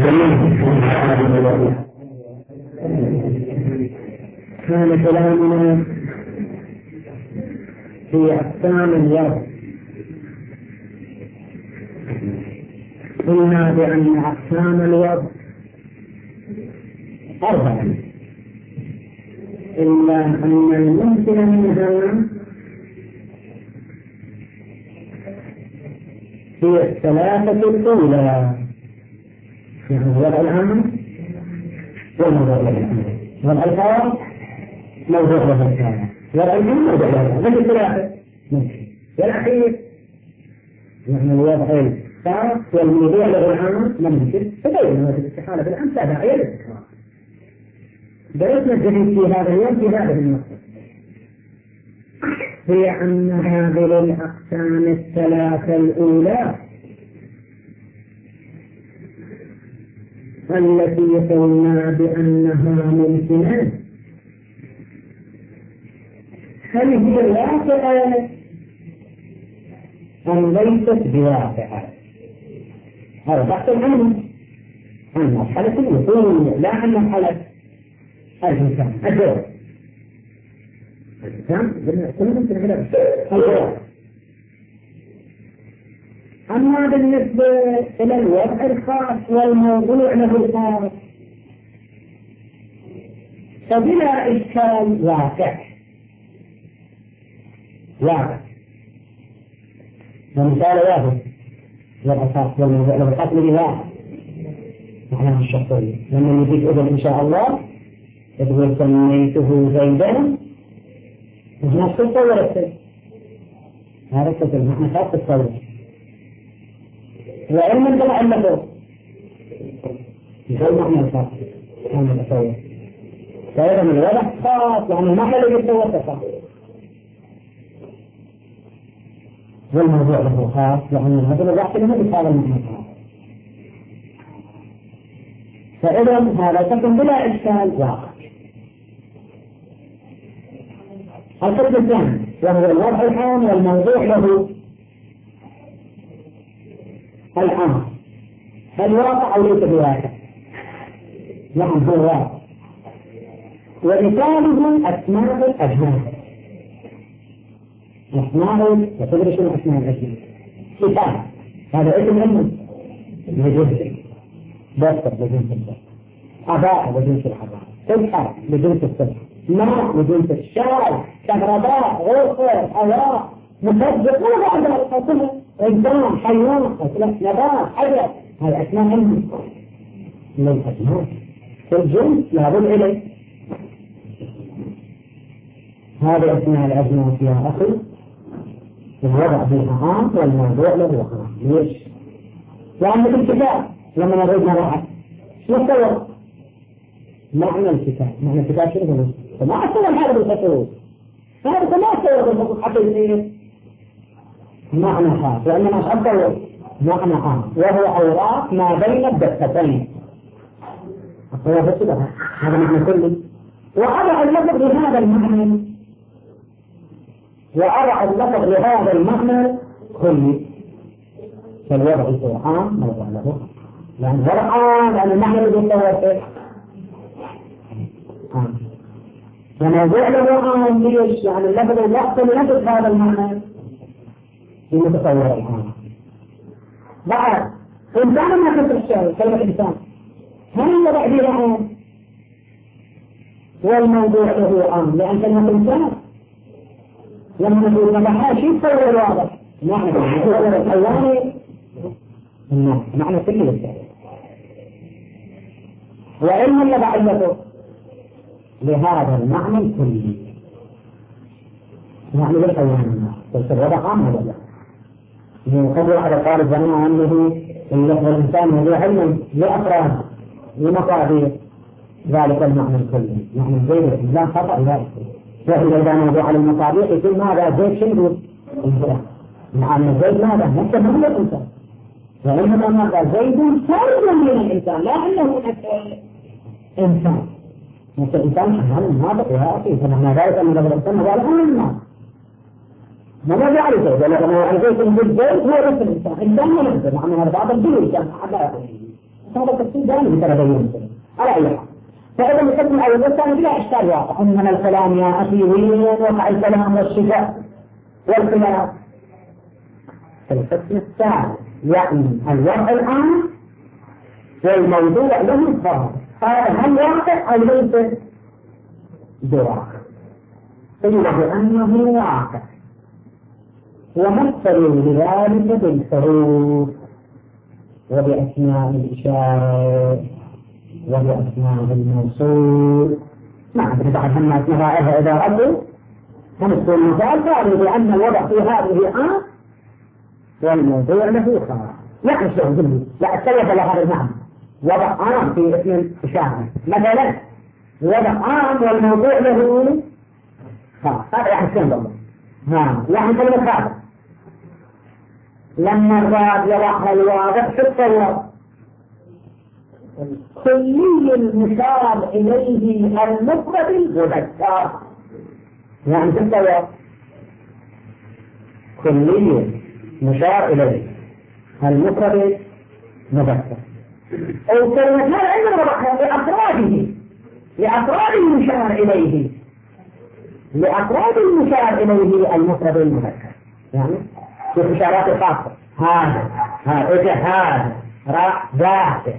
كان كلامنا في أقسام الوضع. قلنا بأن أقسام الوضع 4، إلا أن الممكن منها هي 3 الأولى، في الوضع العام والموضوع العام، وضع الخاص موضوع له الكلام، وضع العام موضوع له الكلام، مثل 3 ممكن. والأخير نحن الوضع الخاص والموضوع له العام ممكن، فبينما في الاستحالة في العام لا داعي للتكرار. درسنا الجديد في هذا اليوم في هذه النقطة، هي أن هذه الأقسام 3 الأولى التي قلنا بأنها ممكنة، هل هي واقعة أم ليست بواقعة؟ هذا بحث عنه، عن مرحلة الوصول لا عن مرحلة الإنسان. الجواب الجواب. أما بالنسبة إلى الوضع الخاص والموضوع له الخاص فبلا إشكال واقع. ومثال واحد الوضع الخاص والموضوع له الخاص اللي واحد معناها الشخصية. لما يجيك إذن إن شاء الله إذن سميته زيدا نفس الصورة، هذا الصورة نحن خاص الصورة وعلم أنت لعلته يقول معنى الخاص معنى التصور. فإذا من الوضع خاص يعني المعنى الذي يتصور خاص، والموضوع له خاص يعني هذا الوضع كلمة بهذا المعنى الخاص. فإذا هذا تكون بلا إشكال واقع. القسم الثاني وهو الوضع العام والموضوع له العام، هل واقع أو ليس بواقع؟ نعم هو واقع. ومثاله أسماء الأجناس. وتدري شنو أسماء الأجناس؟ كتاب هذا اسم علم لجنس دفتر لجنس الدفتر، أباء لجنس الأباء، سبحة لجنس السبحة، ماء لجنس الشارع، كهرباء، غرفة، هواء، مصدق، ولا بعد ذلك إنسان، حيوان، نبات، حجر، هذه أسماء علم. من أسماء الجنس لابد إليه. هذه أسماء الأجناس يا أخي الوضع بها عام والموضوع له عام. ليش؟ لأن في الكتاب لما نريد نراعي شو الصور؟ معنى الكتاب شنو هو؟ فما أصور هذا بالخطوط، هذا ما أصور بالخطوط حتى يصير معنى خاص، وإنما أصور معنى عام وهو أوراق ما بين الدفتين. أصور بسيطة هذا معنى كلي، وأضع اللفظ لهذا المعنى كلي. فالوضع القرآن موضع له لأن القرآن لأن المعنى الذي يتوافق فموضوع له ليش؟ يعني اللفظ يحصل لنفس هذا المعنى في متصور القرآن. بعد إنسان ما كنت الشيء كلمة إنسان هل يوضع به عام والموضوع له عام لأن كلمة إنسان لما نقول لما شيء تصور الواضح معنى هو الحيواني معنى كله بالتالي. وإن اللي بعلته لهذا المعنى الكلي يعني بالحيوان قلت الوضع عام ولا لا؟ من قبل على قال زمان عنه اللفظ الإنسان موضوع علم لأفراد لمقادير ذلك المعنى الكلي يعني زيد لا خطأ ذلك. وإذا كان موضوع على المقادير يقول ماذا زيد شنو الإنسان معنى زيد ماذا نفسه هو الإنسان، وإنما ماذا زيد فرد من الإنسان لا أنه إنسان. مثل الإنسان حيوان ناطق ويأتي فمعنى ذلك أن الإنسان هذا الإنسان ما يعرف زيد ولا ما يعرف زيد زيد هو نفس الإنسان. الإنسان هو نفسه معنى هذا بعض الدين كان حتى هذا التفصيل دائما ترى بينه على أي حال. فإذا القسم الأول والثاني بلا إشكال واضح إنما الكلام يا أخي وين وقع الكلام والشفاء والخلاف. في القسم الثاني يعني الوضع الآن والموضوع له الظاهر، قال هل واقع أو ليس بواقع؟ قيل بأنه واقع، ومثلوا لذلك بالحروف وبأسماء الإشارة وبأسماء الموصول. ما أدري بعد الناس نظائرها إذا غدوا نفس المثال قالوا بأن الوضع في هذه والموضوع له خاص. لا أشبه لا أتلف لهذا المعنى وضع عام في اسم الإشارة مثلا، وضع عام والموضوع له خاص. هذا يحسن بالله يعني كلمة خاص لما الراد يضعها الواضح في الصور كلي المشار إليه المفرد المذكر، يعني في الصور كلي مشار إليه المفرد مذكر. أو كلمة لا أيضا وضعها لأفراد المشار إليه لأفراد المشار إليه المفرد المذكر، يعني في إشارات الخاصة هذا راح ذاته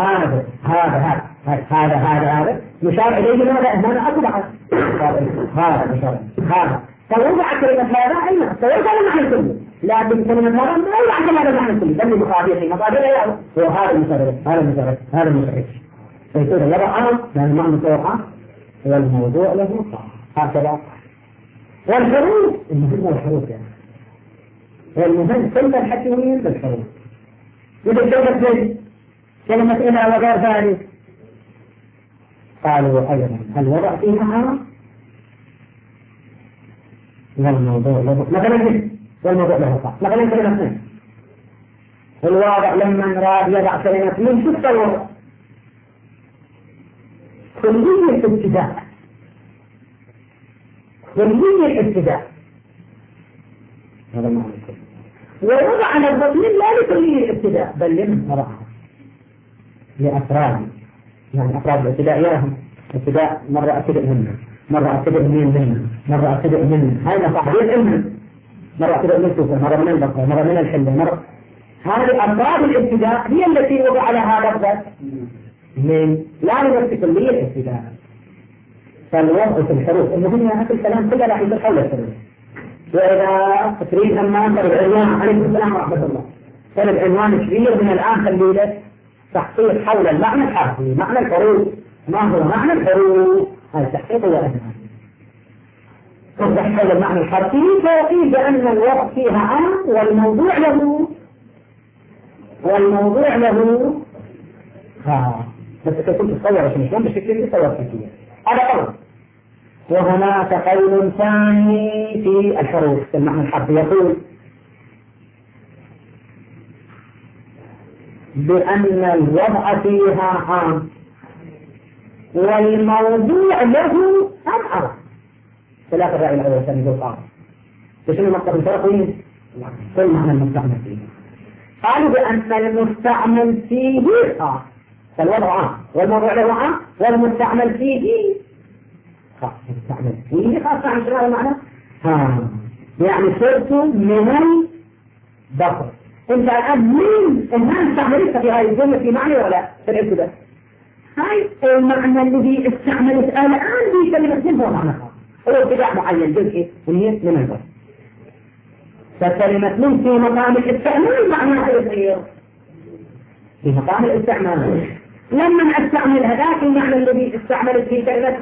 هذا مشار إليه هذا أصبح هذا مشار هذا فوضع كلمة هذا أين فوضع المعنى كله، لكن كلمة هذا لا يوضع هذا المعنى كله بل مقابله هو هذا المشرك فيكون يضع لأن المعنى توقع والموضوع له هكذا. والحروف المهم الحروف يعني والمهم كلمة الحكيمين بالحروف كلمة إلى وغير ذلك. قالوا أيضا الوضع فيها والموضوع له مثلا والموضوع له صح مثلا كلمة من الواضع لما نراد يضع كلمة من شو الوضع كلية الابتداء هذا معنى ووضع على الضمير لا لكلية الابتداء بل لمن وضعها لأفراد، يعني أفراد الابتداء ياهم ابتداء مرة أبتدأ منه مرة أبتدأ منه مرة أبتدأ منه هذا صحيح علم مرة أبتدأ من السوفة مرة من البقرة مرة من الحلة مرة هذه أفراد الابتداء هي التي وضع لها لفظة من لا لنفس كلية الابتداء. فالوضع في الحروف المهم يا أخي الكلام كله راح يصير حول الحروف. وإذا تريد أما أنت العنوان عليكم السلام ورحمة الله كان العنوان كبير من الآن خلي لك تحقيق حول المعنى الحرفي معنى الحروف ما هو معنى الحروف هذا تحقيق هو أهم توضح حول المعنى الحرفي فيقول بأن الوضع فيها عام والموضوع له بس كنت تصور شلون بشكل يتصور كثير هذا قول. وهناك قول ثاني في الحروف في المعنى الحرفي يقول بأن الوضع فيها عام والموضوع له أبعد ثلاثة الرأي الأول والثاني بالقاعدة بشنو المقصد الفرقين كل معنى المستعمل فيه قالوا بأن المستعمل فيه فالوضع عام والموضوع له عام والمستعمل فيه خاص المستعمل فيه خاص عن شنو المعنى يعني صرت من البصر انت الآن مين الناس استعملتها في هذه الجملة في معنى ولا في الابتداء هاي المعنى الذي استعملت الآن في كلمة هو معنى خاص هو ابتداء معين جزئي وهي من البصر فكلمة من في مقام الاستعمال معناها يصير في مقام الاستعمال لما استعمل هذاك المعنى الذي استعملت في كلمة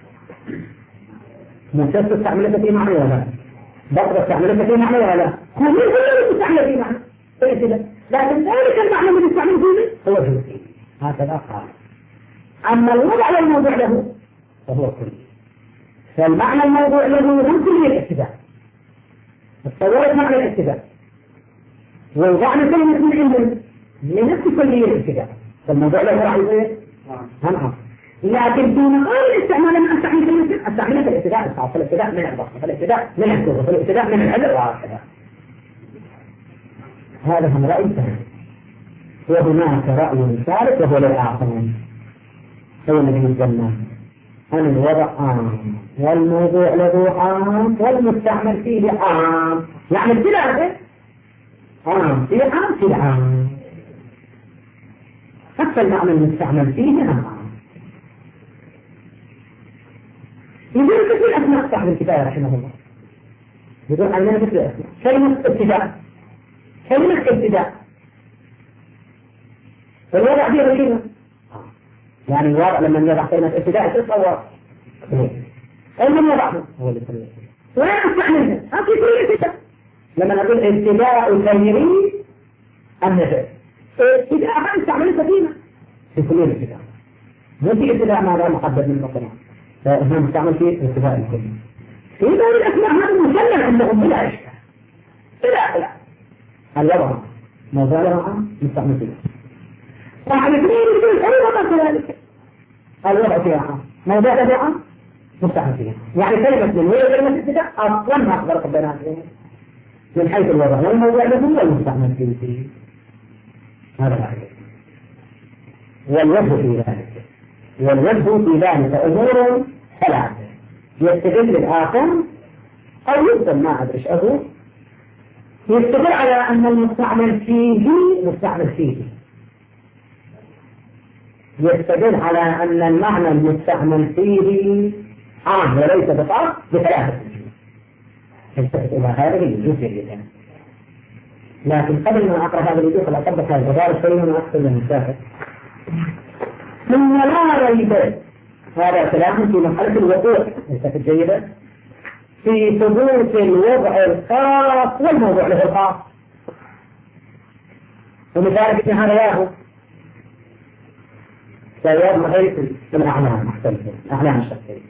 من شخص استعملت في معنى ولا بقرة استعملت في معنى ولا هو من هو استعمل في معنى لكن ذلك المعنى الذي استعمل فيه هو جزئي هكذا قال. أما الوضع والموضوع له فهو كلي فالمعنى الموضوع له من كلية الابتداء تصورت معنى الابتداء ووضعنا كلمة من علم لنفس كلية الابتداء فالموضوع له راح يصير هنعم لكن في مقام الاستعمال من أستعمل كلمة أستعملها في الابتداء فالابتداء من البصر فالابتداء من الكتب فالابتداء من العلم وهكذا. هذا هم رأي ثاني وهناك رأي ثالث وهو للآخرين هو الذي يسمى أن الوضع عام والموضوع له عام والمستعمل فيه عام، يعني الثلاثة عام في عام في عام، حتى المعنى المستعمل فيه عام. يقول كثير أسماء صاحب الكتاب رحمه الله، يقول عندنا مثل أسماء كلمة ابتداء، كلمة ابتداء الوضع فيه رشيدة، يعني الوضع لما يضع كلمة ابتداء تتصور من يضعه هو اللي يسميه ولا نستعملها في كل ابتداء. لما نقول ابتداء الخيري النفع ابتداء نستعمل سكينة في كل ابتداء، مو في ابتداء ما لا محدد من المقنع، فإحنا نستعمل في ابتداء الخيري. في بعض الأسماء هذا مسلم عندهم بلا إشكال لا الوضع ما زال معه نستعمل فيه. واحد اثنين يقول أي وضع كذلك الوضع فيها موضوع فيها مستعمل فيها، يعني كلمة من وهي كلمة ابتداء أصلا ما فرق بينها من حيث الوضع والموضوع له هو المستعمل فيه. هذا الحديث والوجه في ذلك، والوجه في ذلك أمور ثلاثة يستدل الآخر أو يبدل ما أدري إيش أقول، يستدل على أن المستعمل فيه مستعمل فيه، يستدل على أن المعنى المستعمل فيه عام وليس بخاص بثلاثة. التفت إلى هذه الجزئية. لكن قبل ما أقرأ هذا الوجوه فلأطبق هذا الغار شيء من أكثر من المسافة. ثم لا ريب هذا كلام في مرحلة الوقوع التفت جيدة في ثبوت الوضع الخاص والموضوع له الخاص. ومثالك في هذا ياهو سياد محيط الأعلام مختلفة أعلام الشخصية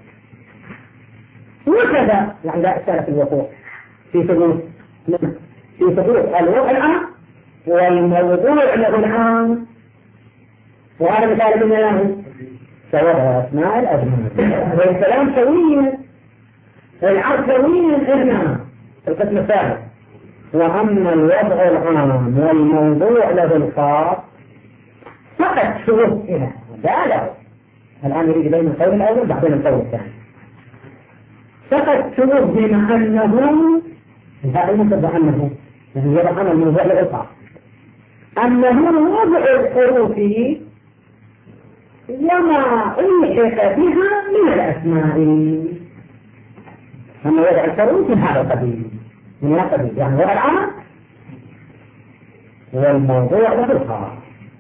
وكذا يعني لا إشكال في الوقوع في ثبوت الوضع العام والموضوع له العام. وهذا مثال من الله سواء أسماء الأزمان والكلام سويا العرض سويا إذنها في القسم الثالث. وأما الوضع العام والموضوع له الخاص فقط شروط هنا لا الآن يريد بين القول الأول بعدين القول الثاني. فقط شروط بما أنه الفاعل تبع أنه يعني يبقى أنا الموضوع له الخاص أنه وضع الحروف وما ألحق بها من الأسماء. أما وضع الحروف من هذا القبيل من هذا القبيل يعني وضع العمل والموضوع له الخاص.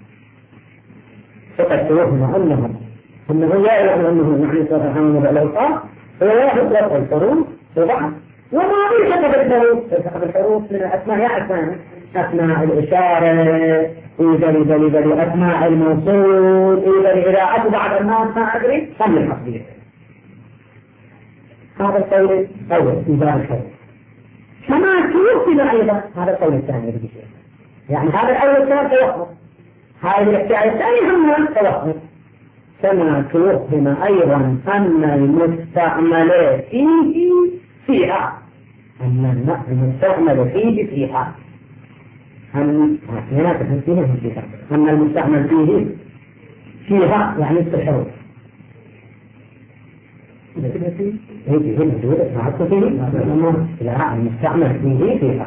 فقد توهم أنه يعلم أنه يعني صار عن وضع له الخاص هو واحد وضع الحروف وضع وما ألحق بالحروف من الأسماء يا أسماء الإشارة إذا أسماء الموصول إذا أتبع الناس ما أدري صم الحقيقة. هذا القول الأول في باب الحروف كما توصل أيضا هذا القول الثاني يعني هذا الأول كان توقف هذا الاحتياج الثاني هم توقف كما توهم أيضا أن المستعمل فيه فيها أن المستعمل فيها أن المستعمل فيها يعني في الحروف هيك موجودة معك فيه لا المستعمل فيها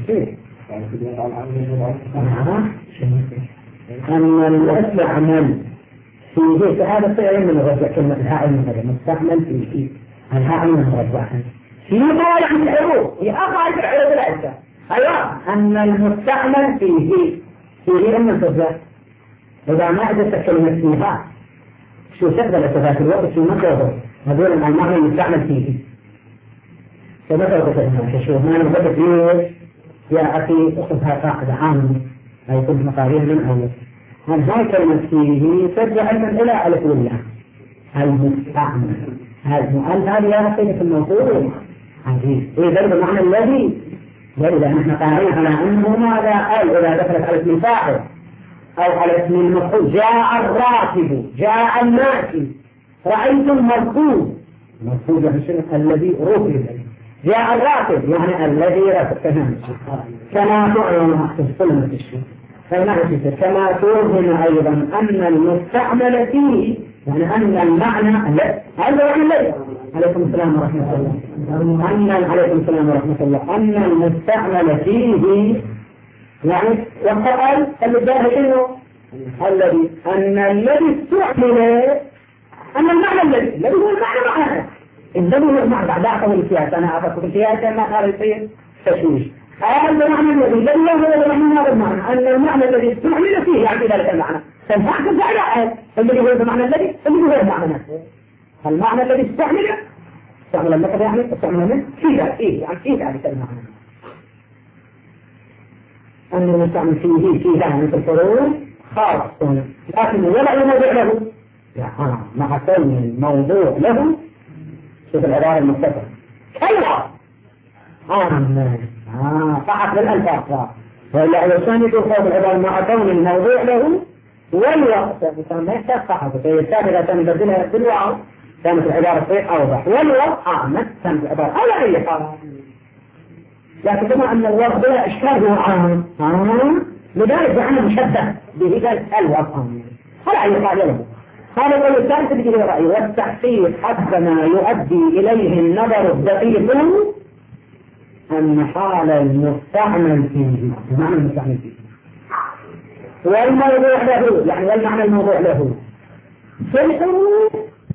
أن المستعمل فيه هذا فعلا من الرجع كلمة الهاء المستعمل فيه الهاء من الرجع فيها يعني الحروف يأخذ الحروف العدة. أيوة أن المستعمل فيه أن الفجاء إذا ما أجدت كلمة فيها شو شغل في الوقت شو مكروه هذول المعنى المستعمل فيه فمثل قصدنا شوف ما نبدأ فيه يا أخي أخذها قاعدة عامة أي كل مقارير من أول هاي كلمة فيه ترجع إلى ألف والله المستعمل هذه يا أخي في الموضوع عزيز إذا بمعنى الذي ولذا نحن قائلين على أنه ماذا قال إذا دخلت على اسم الفاعل أو على اسم المفعول جاء الراكب جاء الماشي رأيت المركوب الذي ركب جاء الراكب يعني الذي ركب كما فعل في كلمة الشيء كما توهم أيضا أن المستعمل فيه، يعني أن المعنى هذا الذي عليكم السلام ورحمة الله، عليكم السلام ورحمة الله، أن المستعمل فيه يعني وقال الجاهل إنه الذي أن الذي استعمل أن المعنى الذي هو المعنى معنى الذي هو المعنى بعد أعطه القياس. أنا أعطيت القياس ما قال يصير تشويش. هذا المعنى الذي هو المعنى هذا المعنى أن المعنى الذي استعمل فيه يعني ذلك المعنى فالفعل على الذي هو المعنى الذي هو المعنى نفسه. المعنى الذي استعمل اللفظ يعني استعمل منه فيه يعني في ذلك المعنى أن المستعمل فيه يعني في الحروف خاص، لكن ولا موضوع له مع كون الموضوع له. شوف العبارة المختصرة كلا فقط للألفاظ وإلا يساند فوق العبارة مع كون الموضوع له والوقت ما يحتاج فقط فيحتاج إذا كان يبدلها بالواو كانت العبارة صحيح أوضح والوقت كانت العبارة على أي حال. لكن كما أن الوقت بلا إشكال هو لذلك جعلنا مشبه به قال الوقت على أي حال له. هذا القول الثالث بيجي رأي والتحقيق حسب ما يؤدي إليه النظر الدقيق أن حال المستعمل فيه المعنى المستعمل فيه والموضوع له يعني والمعنى الموضوع له في الحروف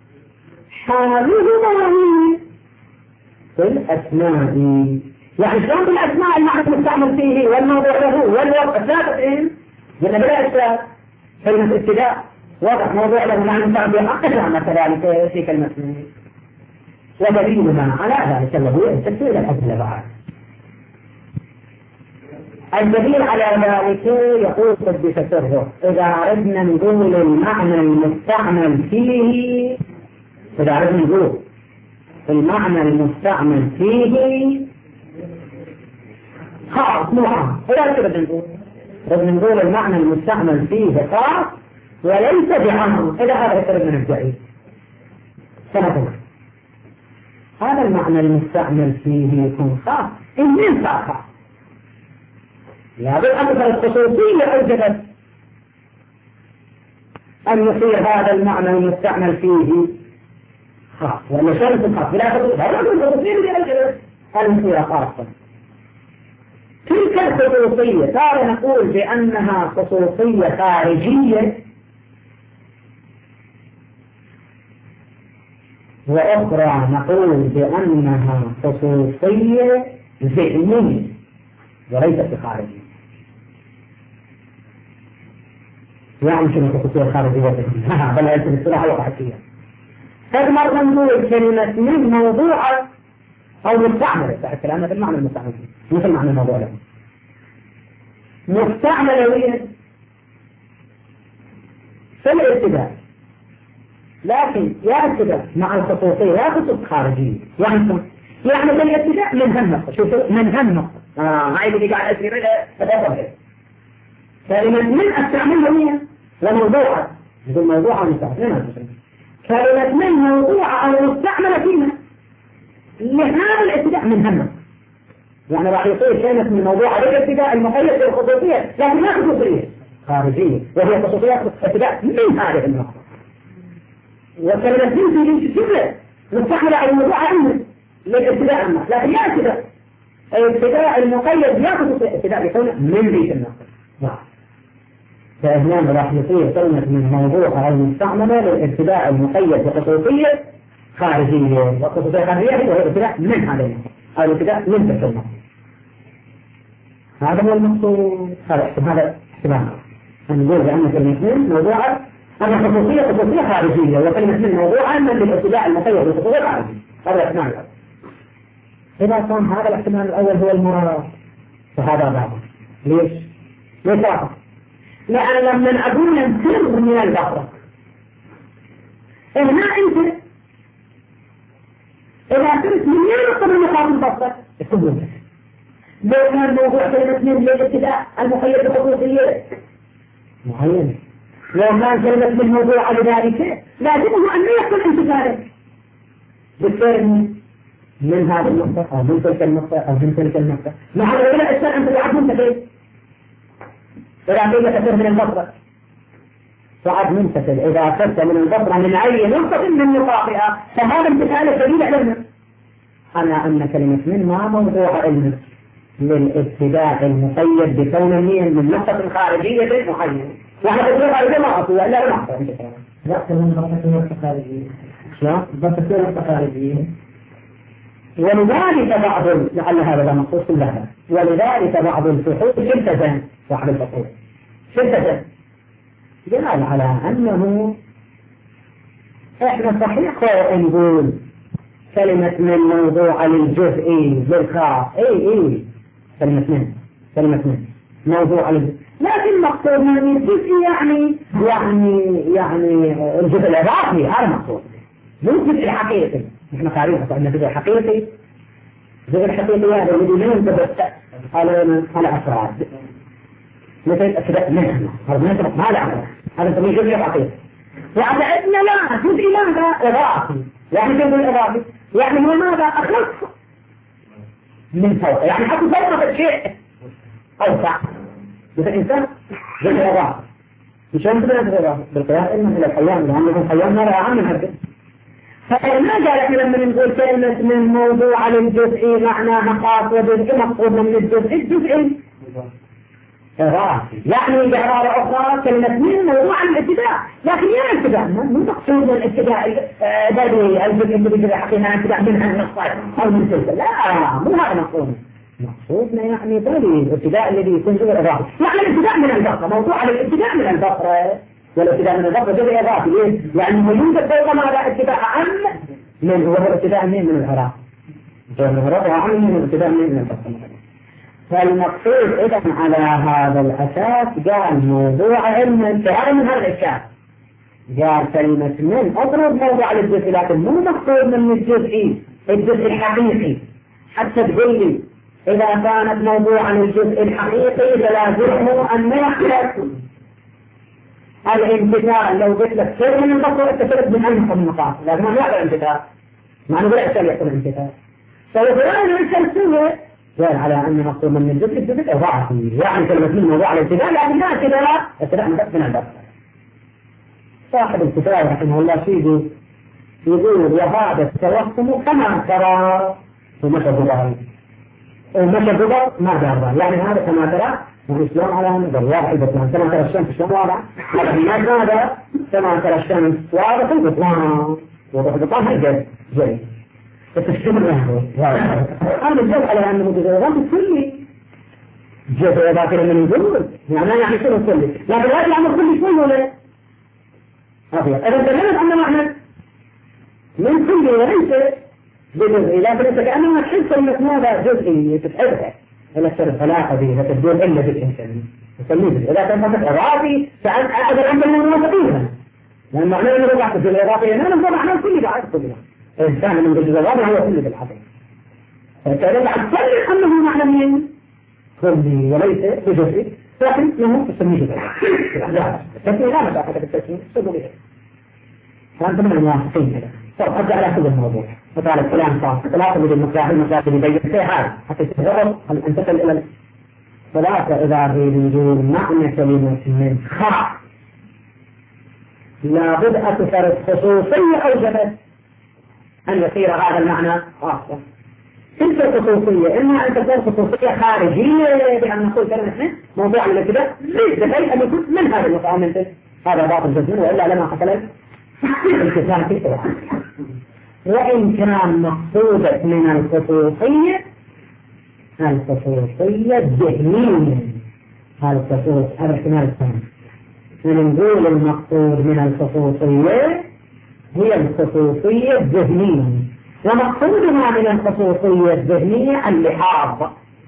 حالهما في الأسماء يعني شلون بالأسماء المعنى المستعمل فيه والموضوع له والوقت ثابتين لأن بلا إشكال كلمة ابتداء واضح موضوع له معنى المستعمل فيه أقسم كذلك في كلمة ودليلنا على ذلك الذي التفسير الأدلة بعد. الدليل على ذلك يقول قد سره إذا أردنا نقول المعنى المستعمل فيه إذا أردنا نقول المعنى المستعمل فيه خاص مو عام. إذا كده بدنا نقول المعنى المستعمل فيه خاص وليس بعام. إذا هذا يقرب من الدليل سنقول هذا المعنى المستعمل فيه يكون خاص إن خاص لابد أن تكون الخصوصية أوجبت أن يصير هذا المعنى المستعمل فيه خاص وأن شرط خاص بلا خصوصية أن يصير خاصا. تلك الخصوصية ترى نقول بأنها خصوصية خارجية وأخرى نقول بأنها خصوصية ذهنية وليست خارجية. يعني شنو خصوصية خارجية ذهنية؟ بل هي الاصطلاح وقعت فيها. هذا مرة نقول كلمة من موضوعة أو مستعملة بعد كلامنا في المعنى المستعمل مثل معنى الموضوع له مستعملة وين؟ في الابتداء لكن يأتي مع الخصوصية لا خصوص خارجية يعني في الابتداء من هالنقطة شوف من هالنقطة هاي اللي قاعد أسير إلى تدرج كلمة من أستعملها وين؟ لموضوعة يقول موضوعة مستعملة كلمة من موضوعة أو مستعملة فيها لهذا الابتداء من هالنقطة يعني راح يصير كلمة من موضوعة للابتداء المقيد بالخصوصية لكن لا خصوصية خارجية وهي خصوصيات ابتداء من هذه النقطة. وكلمة من في جملة مستعملة على الموضوع عنه للابتداء عنه لكن لا ابتداء الابتداء المقيد ياخذ ابتداء يكون من ذيك النقطة. فهنا راح يصير كلمة من موضوع أو مستعملة للابتداء المقيد بخصوصية خارجية وخصوصية خارجية هي ابتداء من هذا النقطة أو الابتداء من تلك النقطة. هذا هو المقصود هذا احتمال نقول بأن كلمة من موضوع أنا خصوصية خارجية وكلمة من موضوعا من الابتداء المقيد بالخصوصية الخارجية. هذا احتمال. إذا كان هذا الاحتمال الأول هو المراد فهذا بعض. ليش؟ واحد؟ لأن لما أقول ننفر من البحر هنا أنت إذا كنت من ينقل المقام البصر يكون لو كان موضوع كلمة من الابتداء المقيد بالخصوصية معين لو كان كلمة من موضوع على ذلك لازمه أن لا يكون انتقالا بالكلمة من هذه النقطة أو من تلك النقطة أو من تلك النقطة مع هذا لا أستطيع أن تلعبون كيف إذا كيف تسر من البصرة صعد منتسل إذا سرت من البصرة من أي نقطة من نقاطها فهذا امتثال دليل علمنا على أن كلمة من ما موضوع علم للابتداء المقيد بكونه من نقطة خارجية معينة. نحن نقول خارجية ما أصل لا نقطة انتقال. لا من نقطة خارجية. شلون؟ نقطة خارجية. ولذلك بعض لعل هذا لا مقصود كلها. ولذلك بعض الفحول شدة صاحب الفحول شدة قال على أنه إحنا صحيح نقول كلمة من موضوع للجزئي للخاص كلمة من موضوع للجزئي لكن مقصود من الجزئي يعني الجزء الإضافي هذا مقصود مو الجزء الحقيقي. نحن تعريف أن الجزء الحقيقي الجزء الحقيقي هذا الذي لا ينتبه على أفراد مثل أكداء منه هذا ما له عمل هذا نسميه جزء حقيقي. يعني عندنا لا جزء ماذا إضافي يعني جزء إضافي يعني هو ماذا أخص من فوق يعني حتى فوق الشيء أوسع مثل الإنسان جزء إضافي مش هم بدنا جزء إضافي بالقياس إلنا إلى الحيوان لأنه الحيوان هذا أعم من هذا. فما جاء لك لما نقول كلمة من موضوع للجزء معناها خاص وجزء مقصود من الجزء إضافي يعني بعبارة أخرى كلمة من موضوع الابتداء لكن يا ابتداء مو مقصود الابتداء بدي الجزء اللي بيجي حقيقة ابتداء منها النصائح أو من تلك لا مو هذا مقصودنا يعني بدي الابتداء الذي يكون جزء إضافي يعني الابتداء من البصرة موضوع الابتداء من البصرة والابتداء من البصرة جزء إضافي ليه؟ لأنه يوجد فوق ماذا ابتداء عام من هو ابتداء من العراق العراق عام من الابتداء من البصرة. فالمقصود إذا على هذا الأساس قال موضوع علم انتهى من هذا الإشكال قال كلمة من أضرب موضوع للجزء لكن مو مقصود من الجزء الحقيقي حتى تقول لي إذا كانت موضوعا للجزء الحقيقي فلازمه أن يحدث الانتهاء. لو قلت لك سر من البصر اتفرد من أي نقطة من النقاط لازم أن يحدث الانتهاء مع أنه لا يحصل الانتهاء فلذلك الإنسان سوى قال على أن مقصود من الجزء إضافي يعني كلمة من موضوع الابتداء لكن لا ابتداء من البصر. صاحب الكتاب رحمه الله سيدي يقول وهذا التوهم كما ترى ومشى الضبار ما دار يعني هذا كما ترى وإسلام على أن الواحد بطلان كما ترى الشمس شلون واضح هذا الناس هذا كما ترى الشمس واضح في البطلان وضح البطلان هيدا جاي التشكيل هذا الجزء على أنه جزء إضافي كلي جزء إضافي من الجزء يعني شنو كلي لكن لا يعمل كلي شوي ولا أبيض إذا تكلمت عن معنى من كلي وليس بجزء لكن إذا كأنه تحس أن هذا جزئي تتحرك إلى السر العلاقة به فتبدون إلا بالإنسان تسميه إذا كان فقط إضافي فأنت أعدل عند الموافقين لأن معناه أنه رجعت في الإضافي هنا نفضل معناه كلي بعد كلنا الإنسان من الجزء الرابع هو كل بالحقيقة فكذلك تصرح أنه معنى من كلي وليس بجزء لكن له تسميه جزء التسمية لا مداخلة بالتسمية تسميه بها فأنت من الموافقين كذا فأرجع على كل الموضوع وقال الكلام صار ثلاثة من المساعد يبين شيء هذا حتى تتغرب أن انتقل إلى ثلاثة إذا يريدون معنى كلمة من خاص لابد أن تفرد خصوصية أوجبت أن يصير هذا المعنى خاصة. تلك الخصوصية إما أن تكون خصوصية خارجية بأن نقول كلمة من موضوع الابتداء ليس بأي أن يكون من هذا المقام هذا باطل جدا وإلا لما حصلت الكتاب في القرآن. وإن كان مقصودة من الخصوصية الذهنية الخصوص هذا احتمال الثاني نقول المقصود من الخصوصية هي الخصوصية الذهنية ومقصودها من الخصوصية الذهنية اللحاظ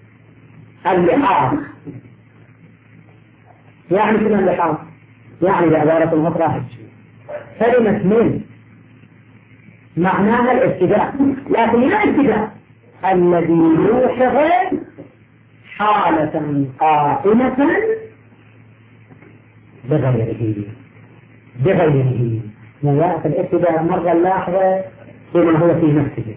يعني شنو اللحاظ؟ يعني بعبارة أخرى كلمة من معناها الابتداء لكن لا ابتداء الذي يوحظ حالة قائمة بغيره مواقف الابتداء مرة لاحظة بما هو في نفسه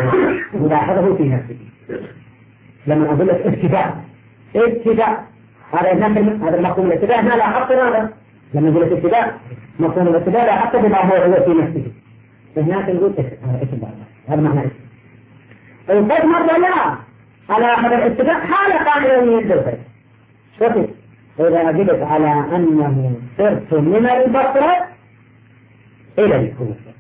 ملاحظه في نفسه لما أقول لك ابتداء هذا مفهوم الابتداء هنا لا حق هذا لما نقول الابتداء مفهوم الابتداء لا حق بما هو في نفسه هناك نقول اسم هذا معنى اسم الفرد مرة لا على هذا الابتداء حالة قائلة من الدرس شوفي إذا أجبت على أنه صرت من البصرة إلى الكوفة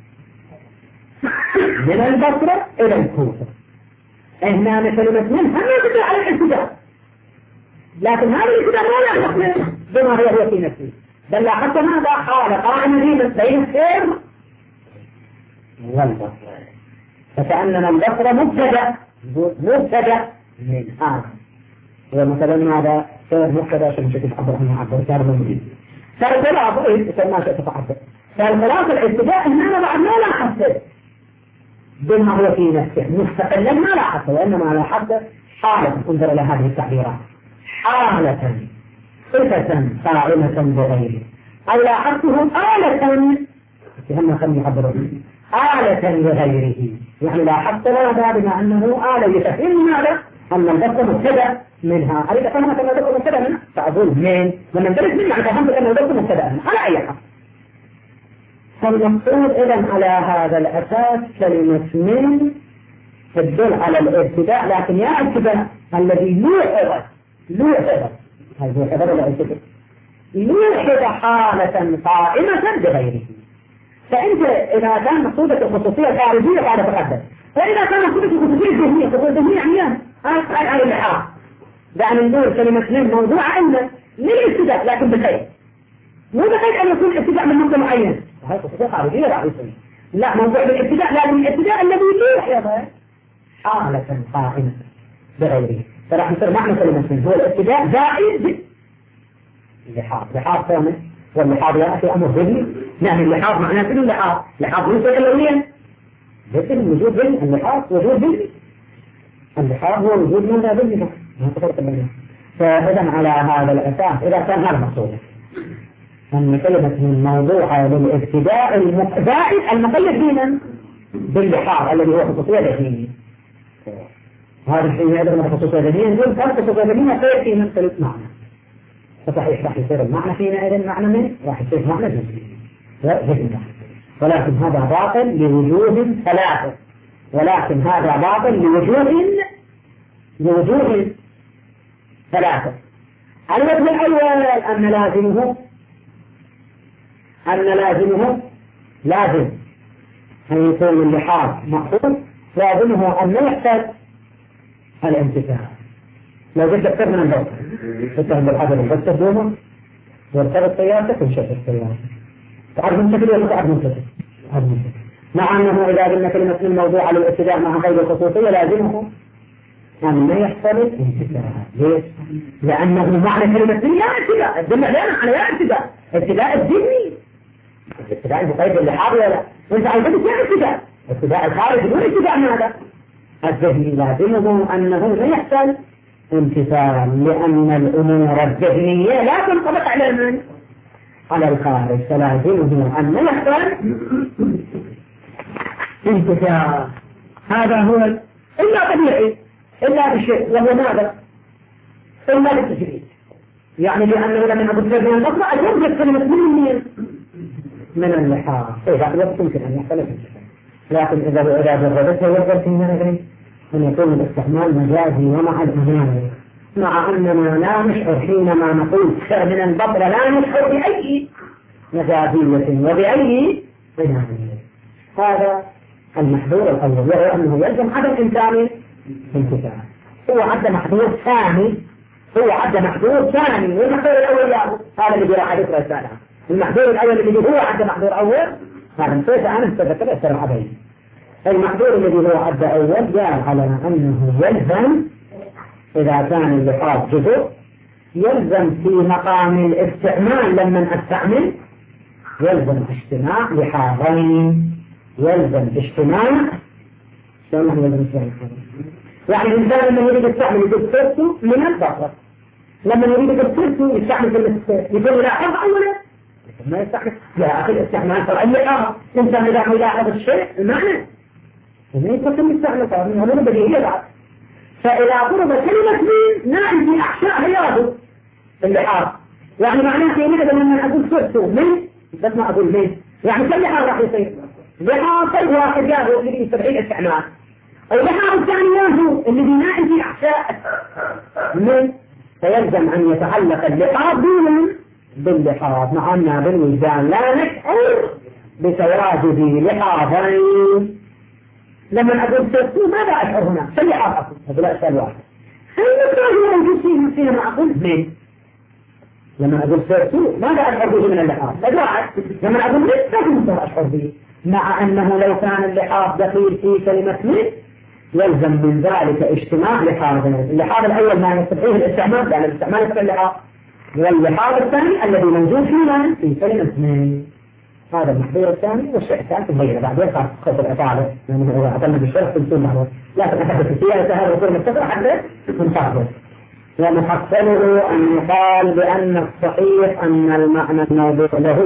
من البصرة إلى الكوفة هنا كلمة من هم يجب على الابتداء لكن هذا الابتداء لا يحق بما هو في نفسه بل حتى هذا حالة قائمة بين السير والبصرة فكأننا البصرة مبتدأ من آخر ومثلا هذا سير مبتدأ شمشة تعبر عنه عبر سير مبتدأ فالخلاص يسمى شيء تتعبر فالخلاص الابتداء هنا بعد ما لا حسد بما هو في نفسه مستقلا ما لا حسد وإنما لا حسد حالة انظر إلى هذه التعبيرات حالة صفة قائمة بغيره أو لا حسده آلة هم خلي يعبرون آلة لغيره يعني لا حق هذا بما أنه آلة يتفهم هذا أن البصر مبتدأ منها أريد أفهمك أن البصر مبتدأ منها فأقول من لما ندرس منها أنا فهمت أن البصر مبتدأ منها على أي حق فالمقصود إذن على هذا الأساس كلمة من تدل على الابتداء لكن يا ابتداء الذي يوحد هل يوحد ولا ابتداء يوحد حالة قائمة بغيره فأنت إذا كان مقصودك الخصوصية خارجية قاعدة تقدم وإذا كان مقصودك الخصوصية الذهنية الذهنية عميان على اللحاظ دعنا نقول كلمة من موضوع عندنا للابتداء لكن بخير مو بخير أن يكون الابتداء من منطقة معين هذه خصوصية خارجية رئيسية لا موضوع بالابتداء لكن الابتداء الذي يوحد حالة قائمة بغيره فراح نصير معنى كلمة من هو الابتداء زائد لحاظ ثاني واللحاظ يا أخي أمر ذهني يعني اللحاظ معناه كله لحاظ ليس إلويا لكن وجود ذهني اللحاظ وجود ذهني اللحاظ هو وجود من لا ذهني فإذا على هذا الأساس إذا كان هذا مقصوده أن كلمة من موضوعة للابتداء زائد المقيد دينا باللحاظ الذي هو خصوصية ذهنية هذا الشيء يدرك من خصوصية ذهنية نقول كان خصوصية ذهنية خير في نفس معنى فصحيح راح يصير المعنى فينا إذن معنى من راح يصير معنى ذهني ولكن هذا باطل لوجوه ثلاثة ولكن هذا باطل لوجوه ثلاثة الوجه الأول أن لازم أن يكون اللحاظ مقصود لازمه أن يحتاج الامتثال لو جد أكثر من الضوء تتهم بالحضر بس تدومه وارتبط سيارتك وانشفت سيارتك تعرف منتكل ولا تعرف منتكل مع أنه إذا قلنا كلمة من موضوع على الابتداء مع غير الخصوصية لازمه أن ما يحتبط امتثال ليش؟ لأنه معنى كلمة من لا ابتداء الدمع لنا على لا ابتداء الديني الابتداء المقيد اللحاظ ولا وانت عايزين ابتداء ابتداء الخارج دون ابتداء ماذا؟ الذهني لازمه أنه لا يحتاج امتثال لأن الأمور الذهنية لا تنطبق على من؟ على الخارج فلازمه أن لا يحتاج امتثال هذا هو إلا طبيعي إلا بشيء وهو ماذا؟ إلا بالتجريد يعني لأنه لما نقول من البصرة أجرد كلمة من اللحاظ إذا الوقت يمكن أن يختلف لكن إذا جردته يفضل في هذا أن يكون الاستعمال مجازي ومع الأمانة مع أننا لا نشعر حينما نقول من البصرة لا نشعر بأي مجازية وبأي أمانة هذا المحظور الأول وهو أنه يلزم عدم إمكان الانتفاع هو عد محظور ثاني والمحظور الأول هذا اللي راح يذكر السالة المحظور الأول اللي هو عد محظور أول هذا نسيت أنا استذكر أكثر عبين المحظور الذي هو عد أول جاء على أنه يلزم إذا كان اللحاظ جزء يلزم في مقام الاستعمال لما أستعمل يلزم اجتماع لحاظين يلزم اجتماع يعني الإنسان لما يريد يستعمل السرسو من البصر لما يريد السرسو يستعمل يقول لا حظ أولا ما يستعمل يا أخي الاستعمال ترى أي الإنسان إذا يلاحظ الشيء المعنى ما يستطيع يستعمل طبعا من بديهية بعد فإذا ضرب كلمة من نائب في أحشاء رياضه اللحاظ، يعني معناه في مثلا لما أقول سرت من بس ما أقول من، يعني كم لحاظ راح يصير؟ لحاظ واحد جابه اللي يستدعي الاستعمال، اللحاظ الثاني هو اللي بناء في أحشاء من، فيلزم أن يتعلق اللحاظ باللحاظ. معنا بالوجدان لا نشعر بتواجد لحاظين. لما أقول سرت ماذا أشعر هنا؟ فاللحاظ أقول هذا أشياء واحد. هل موجود فيه لما أقول من؟ لما أقول سرت ماذا أشعر به من اللحاظ؟ لما أقول من لا أشعر به، مع أنه لو كان اللحاظ دخيل في كلمة من يلزم من ذلك اجتماع لحاظين. اللحاظ الأول ما يستطيعه الاستعمال، لأن الاستعمال يستطيع اللحاظ، واللحاظ الثاني الذي موجود فينا في كلمة من. هذا المحظور الثاني، والشيء الثالث مبين بعدين قد خط الإطالة، لأنه إذا أعطينا بالشرح تنسون معه، لكن أحدث السياسة هذا يكون مستقر حتى منفعله. ومحصله أن يقال بأن الصحيح أن المعنى الموضوع له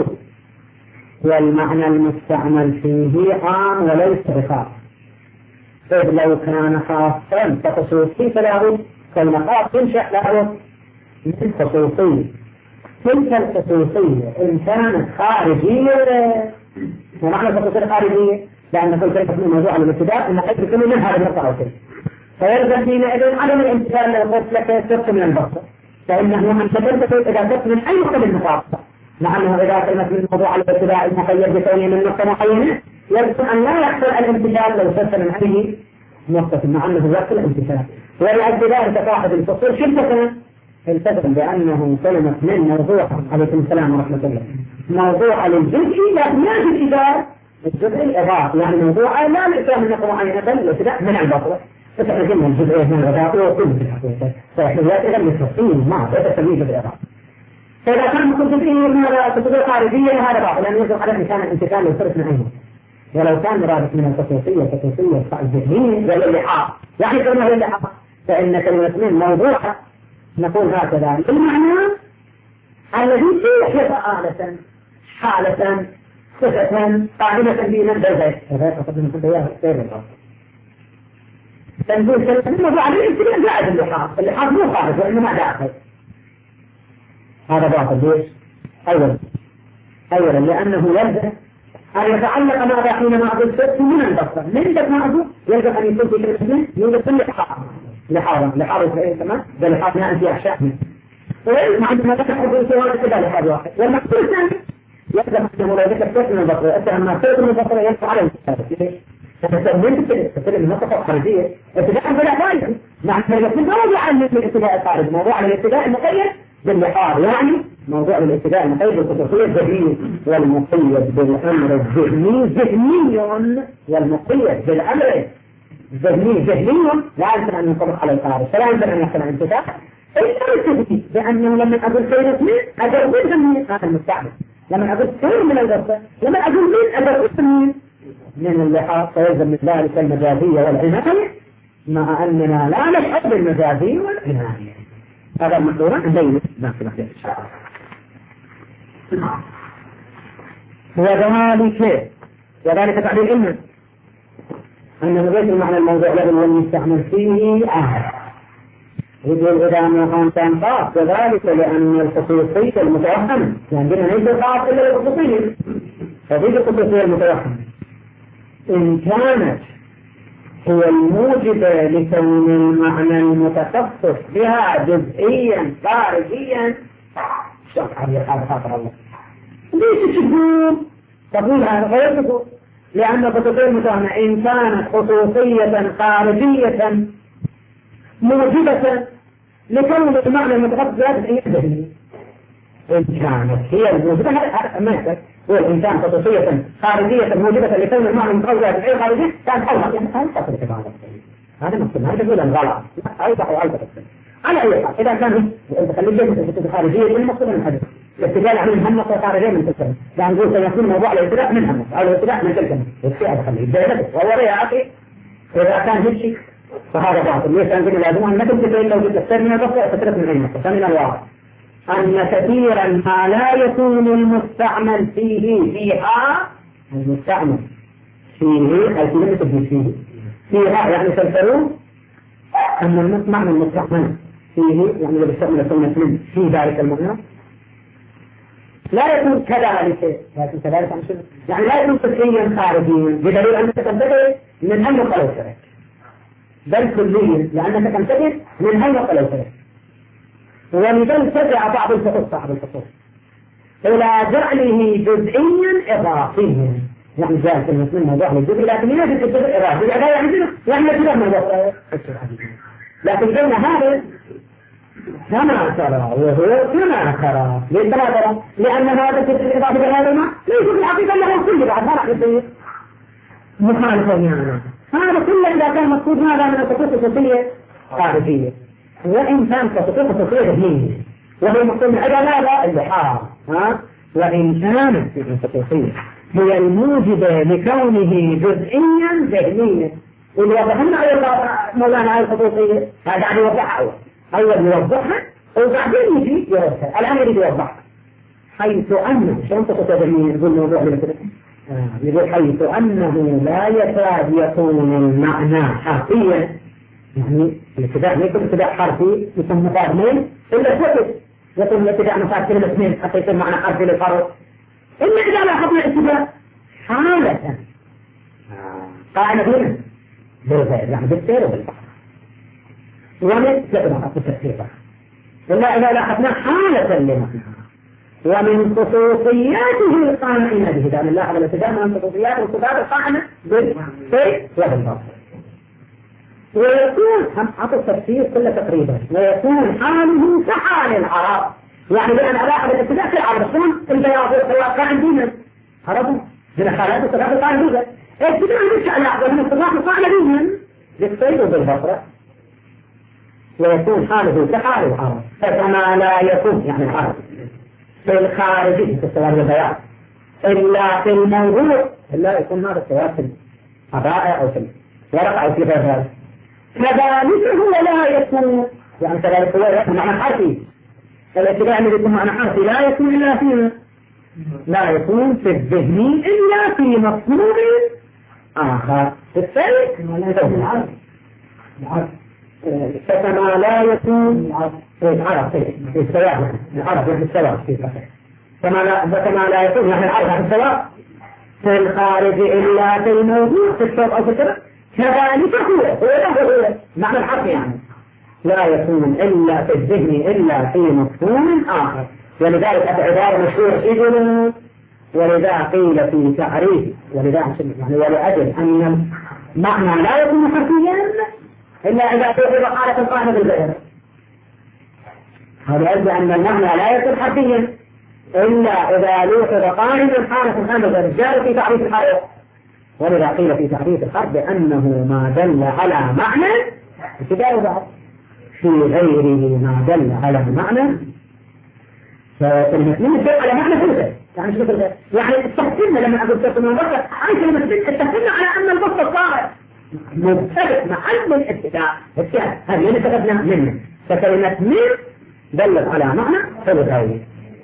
والمعنى المستعمل فيه عام وليس بخاص، إذ لو كان خاصا فخصوصي فلا بد كون خاص ينشأ له من خصوصية. تلك الخصوصية إن كانت خارجية، ومعنى الخصوصية خارجية لأن كل كلمة من موضوع الابتداء إن حيث كل منها بالمرة، فيلزم حينئذ عدم الامتثال لو قلت لك سرت من البصر، فإنه من تكلمت إذا سرت من أي نقطة بالمقاطعة، مع أنه إذا كلمت من موضوع الابتداء المخير بكونه من نقطة معينة يجب أن لا يحصل الامتثال لو سرت من أي نقطة، مع أنه يحصل الامتثال. ولذلك صاحب الفصول شبه التزم بأنه كلمة من موضوع عليكم السلام ورحمة الله موضوع للجزء لكن لا الإدارة الجزء الإضافي، يعني موضوع لا لإسلام من نقطة معينة بل الابتداء من البصرة. فإحنا قلنا الجزء من الإضافة وكل في الحقيقة، فإحنا إذا للتفصيل ما تسميه بالإضافة. فإذا كان مكون جزئي من الخصوصية خارجية هذا باطل، لأنه يجب على الإنسان الانتقال للفرق من أين. ولو كان مرادف من الخصوصية الذهنية ولا اللحاظ، يعني كلمة اللحاظ، فإن كلمة من موضوعة نقول هكذا المعنى الذي يحيط حالة صفة قائمة بمن ذلك. هذا أقصد من كل إياه غير الغرب. تنزول كلمة الموضوع على الابتداء زائد اللحاظ مو خارج وإنما داخل. هذا باطل. ليش؟ أولا لأنه يلزم أن يتعلق ماذا حينما أقول سرت من البصر، من ذلك ما أقول يلزم أن يكون في كلمة يوجد في لحاظ في أي سماء ده لحاظ ناء في أحشاء منه. وإذا عندما تحب السؤال كذا لحاظ واحد، والمقصود الثاني يلزم أنه لو ذكر سرت من البصر، أنت لما سرت من البصر يلزم على المستقبل. فتسمين تسلم النقطة الخارجية ابتداء بلا فائدة، مع أن موضوع عن الابتداء الخارج، موضوع عن الابتداء المقيد باللحاظ، يعني موضوع الابتداء المقيد بالخصوصية الذهنية والمقيد بالأمر الذهني والمقيد بالأمر ذهني لا يمكن أن ينطبق على الخارج، فلا يمكن أن يحصل انتفاع إلا التثبيت، بأنه لما أقول كلمة من أقول من هذا المستعمل، لما أقول سير من البصر، لما أقول من أقول من اللحاظ، فيلزم من ذلك المجازية والعناية، مع أننا لا نشعر بالمجازية والعناية. هذا المحظورة عندنا وذلك تعليل علم أنه ليس المعنى الموضوع له والمستعمل فيه يقول إذا ما كان تنقاط وذلك لأن الخصوصية المتوهمة عندنا ليس الخاص إلا الخصوصية، فهذه الخصوصية المتوهمة إن كانت هي الموجبة لكون المعنى المتخصص بها جزئيا خارجيا شوف هذا خاطر الله ليش تقول هذا غير تقول، لأن الخصوصية المتوهمة إن كانت خصوصية خارجية موجبة لكون المعنى المتخصص بها جزئيا ذهنية، إن كانت هي الموجبة هذا ما يحتاج هو الإنسان خصوصية خارجية موجبة لكون المعنى المتخصص بها جزئيا خارجية كان أوضح، يعني هذا تصرف هذا مكتوب، هذا يقول الغلط أوضح وأوضح. على أي حال إذا كان أنت خليت جزء خارجية من مقصود من الحدث الاستدلال عن الهمة خارجية من تلك، يعني نقول سيكون موضوع الابتداء من همة أو الابتداء من تلك الشيء خليه بدايته وهو يا أخي إذا كان هيك فهذا باطل. ليش؟ أنقول لازم أن نكتب إلا لو جبت من البصر فترك من أي نقطة. من الواقع أن كثيرا ما لا يكون المستعمل فيها المستعمل فيه أي كلمة فيها يعني تنفرون أن المعنى المستعمل فيه يعني إذا بيستعمل كلمة من في ذلك المعنى لا يكون كذلك، لكن كذلك يعني لا يكون صدقيا خارجيا بدليل أنك تنتهي من أن يقلوا شرك، بل كليا لأنك تنتهي من أن يقلوا شرك. ولذلك ترجع بعض الفصول إلى جعله جزئيا إضافيا، يعني جاء كلمة من موضوع الجزء لكن يجب الجزء إضافي يعني يجب موضوع، لكن بين هذا كما ترى وهو كما ترى. ليس كما ترى لأن هذا الجزء الإضافي بهذا الماء ليس في الحقيقة له كل بعد ما راح يصير مخالفة يعني. هذا كله إذا كان مقصود هذا من الخصوص الخصوصية خارجية، وإن كان كخصوص خصوصية ذهنية وهو مقصود من عدم هذا اللحاظ، وإن كانت الخصوصية هي الموجبة لكونه جزئيا ذهنيا. واللي وضحنا مولانا على الخصوصية هذا يعني يوضحها أول يوضحها وبعدين يجي يوضحها. الآن يريد يوضحها حيث أن شلون تخصوصية ذهنية يقول موضوع لكذا يقول حيث أنه لا يكاد يكون المعنى حرفيا، يعني الابتداء ما يكون ابتداء حرفي يسمى فاهمين إلا الوقت يكون الابتداء نفاذ كلمة اثنين حتى يكون معنى حرفي للفرق، إلا إذا لاحظنا الابتداء حالة قاعدة هنا بالغير يعني بالسير وبالبحر ومن يقدر بالتفسير إلا إذا لاحظنا حالة لمعنى ومن خصوصياته القائمة به. دام الله على الابتداء من خصوصيات الصفات القائمة بالسير وبالبحر. ويكون هم عطوا التفسير كله تقريبا ويكون حاله كحال العرب، يعني لأن ألاحظ الابتداء في العرب الصنم البياض والسواق قائم دينا عربوا من خالات الصفات القائمة دينا ابتداء نرجع لأحظر من الصفات القائمة دينا بالسير وبالبحر. ويكون حاله كحال العرب فكما لا يكون يعني العرب في الخارجي في السواد والبياض إلا في الموضوع إلا يكون هذا السواد في الحبائع أو في الورق أو في غير ذلك. كذلك هو لا يكون يعني كذلك هو يكون معنى حرفي. الابتداء الذي يكون معنى حرفي لا يكون إلا فيه لا يكون في الذهن إلا في مفهوم آخر. الثالث فكما لا يكون العرب في السواء العرب في السواء فكما لا يكون يعني العرب في السواء في الخارج إلا في الموضوع في الصوت أو في السواء كذلك هو معنى الحرف يعني لا يكون إلا في الذهن إلا في مفهوم آخر. ولذلك عبارة مشهورة في جنون ولذا قيل في تعريف ولذا يعني ولأجل أن المعنى لا يكون حرفيا إلا إذا توحد حالة القائمة بالغير. هذا يجب أن المعنى لا يكون حرفيا إلا إذا لوحد قائمة حالة القائمة بالغير جاء في تعريف الحرف. ولذا قيل في تعريف الحرف بأنه ما دل على معنى ابتداء بعد في غيره ما دل على معنى فكلمة تدل على معنى ثالثة يعني استخدمنا لما أقول تقول البصر عن كلمة استخدمنا على أن البصر صار مبتدئ محل الابتداء هذا اللي استفدنا منه فكلمة من دلت على معنى ثالثة.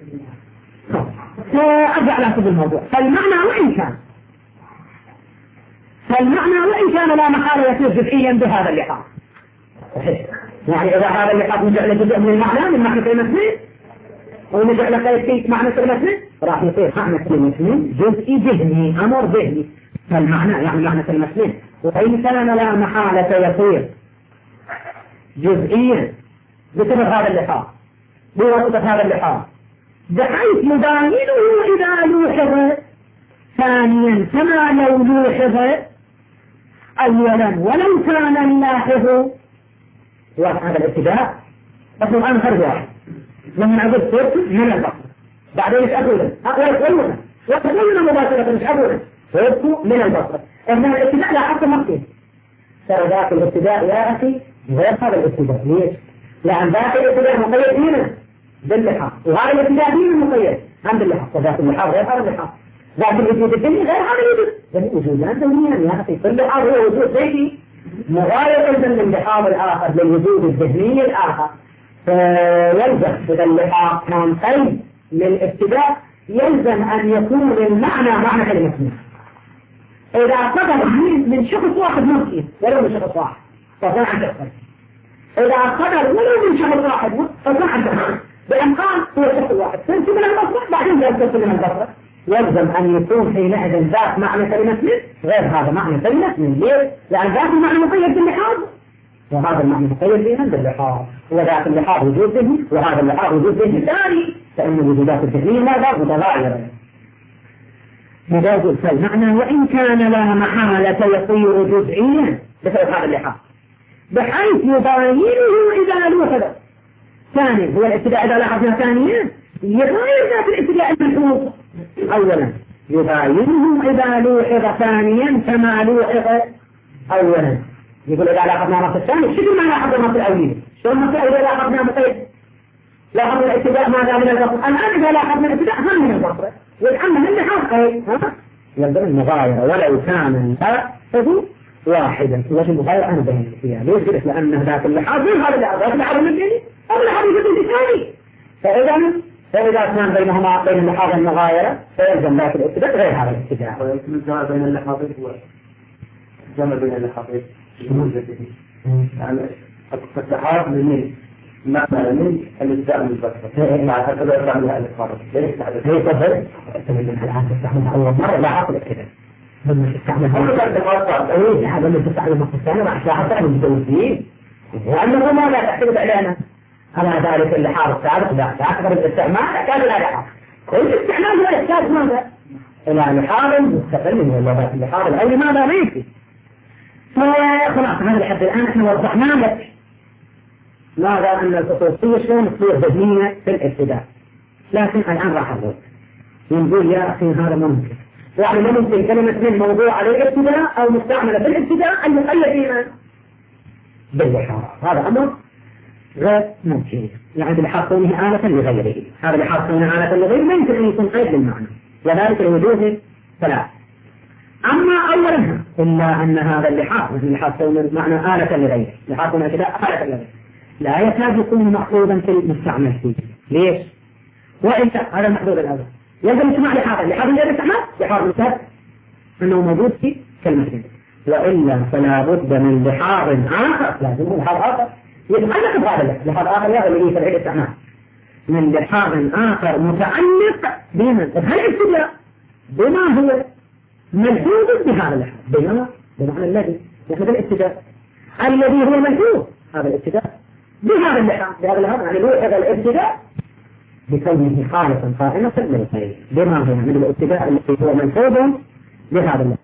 فأرجع على هذا الموضوع فالمعنى وإن كان لا محالة يصير جزئيا بهذا اللحاظ يعني إذا هذا اللحاظ نجعل جزء من المعنى من معنى كلمة اثنين ونجعل قيد معنى كلمة اثنين راح يصير معنى كلمة اثنين جزئي ذهني أمر ذهني فالمعنى يعني معنى كلمة اثنين. وإن كان لا محالة يصير جزئيا بسبب هذا اللحاظ بواسطة هذا اللحاظ بحيث يباينه إذا لوحظ ثانيا كما لو لوحظ أولا ولو كان اللاحظ هذا الابتداء بس الآن خرج واحد لما أقول صرت من البصر بعدين مش أقول وتقولنا مباشرة مش أقول صرت من البصر إنما الابتداء لا حتى مقصد ترى ذاك الابتداء يا أخي غير هذا الابتداء ليش؟ لأن ذاك الابتداء مقيد هنا باللحاظ وهذا الابتداء هنا مقيد عند اللحاظ فذاك اللحاظ غير هذا اللحاظ لكن الوجود الدنيا غير هذا الوجود بل وجودان دنيا يا أخي كل لحاظ هو وجود ذهني مغايرة من اللحاظ الآخر للوجود الذهني الآخر فيلزم إذا اللحاظ كان قيد للابتداء يلزم أن يكون المعنى معنى كلمة من إذا قدر من شخص واحد ممكن ولو من شخص واحد فضل عن شخص إذا خرج ولو من شهر واحد فصعد بأمكان هو شهر واحد تنسي من البصرة بعدين تنسي من البصرة يلزم أن يكون حينئذ ذات معنى كلمة من غير هذا معنى كلمة من ليه؟ لأن ذات المعنى مقيد باللحاظ وهذا المعنى مقيد بهم باللحاظ وذات اللحاظ وجود ذهني وهذا اللحاظ وجود ذهني ثاني فإن الوجودات الذهنية ماذا متغايرة مجاز فالمعنى وإن كان لا محالة يصير جزئيا بسبب هذا اللحاظ بحيث يباينه إذا لوحظ ثاني هو الابتداء إذا لاحظنا ثانيا يغير ذات الابتداء الملحوظ أولا يباينه إذا لوحظ ثانيا كما لوحظ أولا يقول إذا لاحظنا النص الثاني شكل ما لاحظنا النص الأولي شو النص الأولي لاحظنا مقيد لاحظنا الابتداء ماذا من البصر الآن إذا لاحظنا الابتداء هم من البصر والحمد من اللحاظ يلزم المغايرة ولو كان اللحاظ واحدا وش المغايرة أنا بين فيها ليش قلت لأن ذات اللحاظ غير هذا اللحاظ من الجني أو اللحاظ يجب الثاني فإذا كان بينهما بين اللحاظ المغايرة فيلزم ذات الابتداء غير هذا الابتداء ويمكن الجمع بين اللحاظين هو الجمع بين اللحاظين يعني التحارب للميل معنى الميل الابتداء من البصر مع هكذا يرجع لها الإخبار ليش تعرف هي تفضل الآن تستعمل أول مرة لا عقل الابتداء لما تستعمل هذا اللي تستعمل المصر الثاني راح تستعمل المتوزيين وأنه ما لا تحتمل علينا على ذلك اللحاظ السابق لا تعتبر الاستعمال يحتاج إلى لحاظ كل استعمال هو يحتاج ماذا؟ إلى لحاظ مستقل من اللغات اللحاظ الأولي ماذا ما يكفي فخلاص هذا لحد الآن احنا وضحنا لك ماذا أن الخصوصية شلون تصير ذهنية في الابتداء لكن الآن راح أقول نقول يا أخي هذا ممكن يعني ممكن كلمة من موضوع على الابتداء أو مستعملة بالابتداء أن يقيد إيمان باللحاظ هذا أمر غير ممكن يعني بالحاظ كونه آلة لغيره هذا بالحاظ كونه آلة لغيره ما يمكن أن يكون قيد للمعنى وذلك الوجوه ثلاث أما أولا إلا أن هذا اللحاظ كونه المعنى آلة لغيره لحاظ كونه ابتداء آلة لغيره لا يكاد يكون مأخوذا في المستعمل فيه ليش؟ وإنت هذا المحدود الأول يلزم يسمع لحاظ غير الاستعمال لحاظ مثال أنه موجود في كلمة وإلا فلا بد من لحاظ آخر لازم لحاظ آخر يتعلق بهذا لحاظ آخر يغلي في العيد الاستعمال من لحاظ آخر متعلق بهذا الابتداء بما هو ملحوظ بهذا اللحاظ بمعنى الذي يحدث الابتداء الذي هو ملحوظ هذا الابتداء بهذا اللحاظ يعني هذا الابتداء بكونه خالصا قائمة للخير بما هو من الابتداء الذي هو ملحوظ بهذا اللحاظ